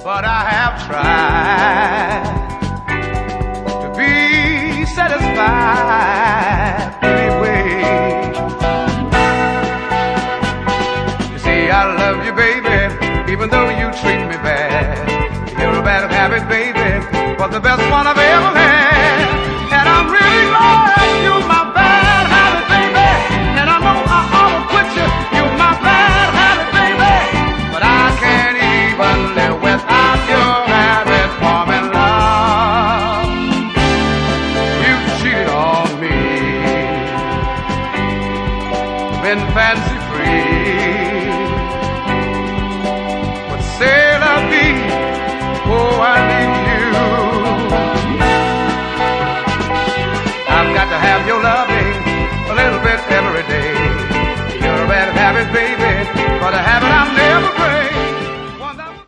but I have tried to be satisfied anyway. You see, I love you, baby, even though you treat me bad. You're a bad habit, baby, but the best one I've ever had. And I'm really glad you're my bad habit, baby. And I know I ought to quit you. You're my bad habit, baby. But I can't even live without your habit, forming love. You've cheated on me, been fancy free, but say la vie, oh I need you. I've got to have your loving a little bit every day. You're a bad habit, baby, but a habit I'll never break.